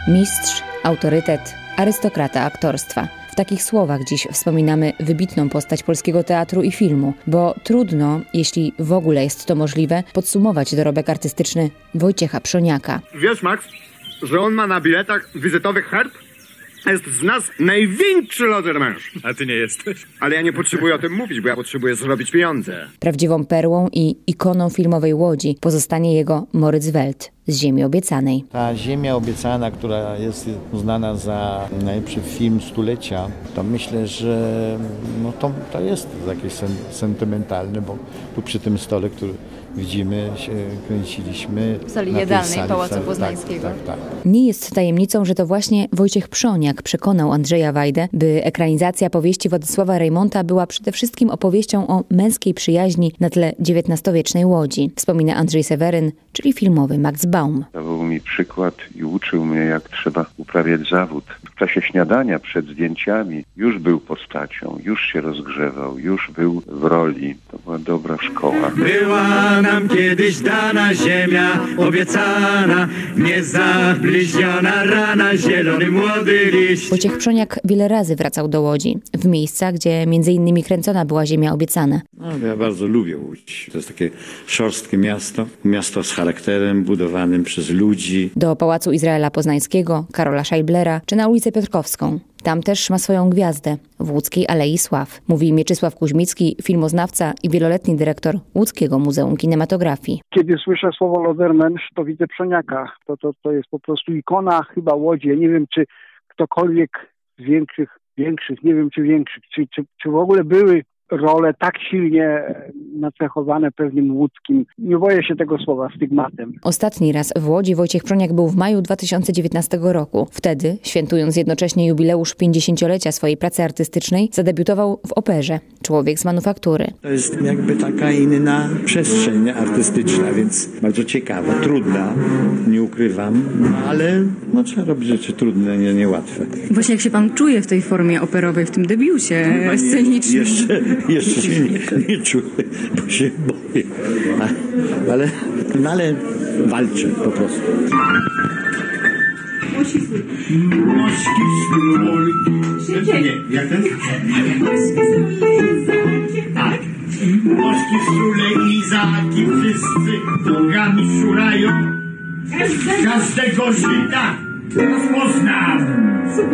Mistrz, autorytet, arystokrata aktorstwa. W takich słowach dziś wspominamy wybitną postać polskiego teatru i filmu, bo trudno, jeśli w ogóle jest to możliwe, podsumować dorobek artystyczny Wojciecha Przoniaka. Wiesz, Max, że on ma na biletach wizytowych herb? Jest z nas największy lodermęż. A ty nie jesteś? Ale ja nie potrzebuję o tym mówić, bo ja potrzebuję zrobić pieniądze. Prawdziwą perłą i ikoną filmowej Łodzi pozostanie jego Moritz Welt z Ziemi Obiecanej. Ta Ziemia Obiecana, która jest uznana za najlepszy film stulecia, to myślę, że to jest jakieś sentymentalne, bo tu przy tym stole, który widzimy, się kręciliśmy w sali jadalnej Pałacu Poznańskiego. Tak. Nie jest tajemnicą, że to właśnie Wojciech Przoniak przekonał Andrzeja Wajdę, by ekranizacja powieści Władysława Reymonta była przede wszystkim opowieścią o męskiej przyjaźni na tle XIX-wiecznej Łodzi. Wspomina Andrzej Seweryn, czyli filmowy Max Baum. Dawał mi przykład i uczył mnie, jak trzeba uprawiać zawód. W czasie śniadania przed zdjęciami już był postacią, już się rozgrzewał, już był w roli. To była dobra szkoła. Była nam kiedyś dana ziemia obiecana, niezabliźniona rana, zielony młody liść. Wojciech Przoniak wiele razy wracał do Łodzi, w miejsca, gdzie między innymi kręcona była Ziemia Obiecana. Ja bardzo lubię Łódź. To jest takie szorstkie miasto z charakterem budowanym przez ludzi. Do Pałacu Izraela Poznańskiego, Karola Scheiblera czy na ulicę Piotrkowską. Tam też ma swoją gwiazdę, w łódzkiej Alei Sław. Mówi Mieczysław Kuźmicki, filmoznawca i wieloletni dyrektor Łódzkiego Muzeum Kinematografii. Kiedy słyszę słowo lodermęż, to widzę Przoniaka. To jest po prostu ikona chyba Łodzi. Ja nie wiem, czy ktokolwiek z większych, nie wiem czy większych, czy w ogóle były role tak silnie nacechowane pewnym łódzkim, nie boję się tego słowa, stygmatem. Ostatni raz w Łodzi Wojciech Przoniak był w maju 2019 roku. Wtedy, świętując jednocześnie jubileusz 50-lecia swojej pracy artystycznej, zadebiutował w operze Człowiek z manufaktury. To jest jakby taka inna przestrzeń artystyczna, więc bardzo ciekawa, trudna, nie ukrywam, ale trzeba robić rzeczy trudne, niełatwe. Właśnie jak się pan czuje w tej formie operowej, w tym debiucie scenicznym? Jeszcze się nie czuję, bo się boję. Ale walczę po prostu. Mośki nie, jak ten? Tak. Mośki, szule i izaki wszyscy nogami szurają. Każdego Żyda rozpoznam.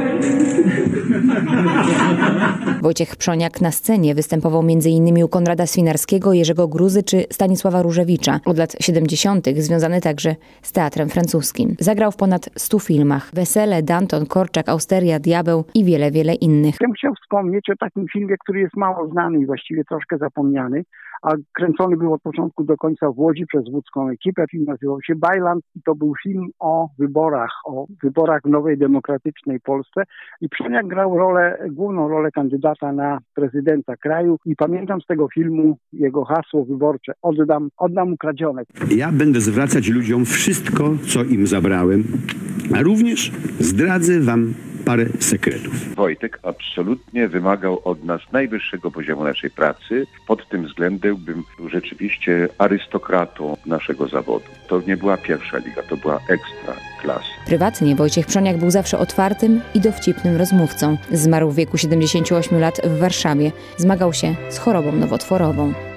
Wojciech Przoniak na scenie występował m.in. u Konrada Swinarskiego, Jerzego Gruzy czy Stanisława Różewicza. Od lat 70. związany także z teatrem francuskim. Zagrał w ponad 100 filmach. Wesele, Danton, Korczak, Austeria, Diabeł i wiele, wiele innych. Ja bym chciał wspomnieć o takim filmie, który jest mało znany i właściwie troszkę zapomniany, a kręcony był od początku do końca w Łodzi przez łódzką ekipę. Film nazywał się Bajland i to był film o wyborach w nowej demokratycznej Polsce i Przoniak grał główną rolę kandydata na prezydenta kraju i pamiętam z tego filmu jego hasło wyborcze: oddam ukradzione. Ja będę zwracać ludziom wszystko, co im zabrałem, a również zdradzę wam parę sekretów. Wojtek absolutnie wymagał od nas najwyższego poziomu naszej pracy. Pod tym względem był rzeczywiście arystokratą naszego zawodu. To nie była pierwsza liga, to była ekstra klasa. Prywatnie Wojciech Przoniak był zawsze otwartym i dowcipnym rozmówcą. Zmarł w wieku 78 lat w Warszawie. Zmagał się z chorobą nowotworową.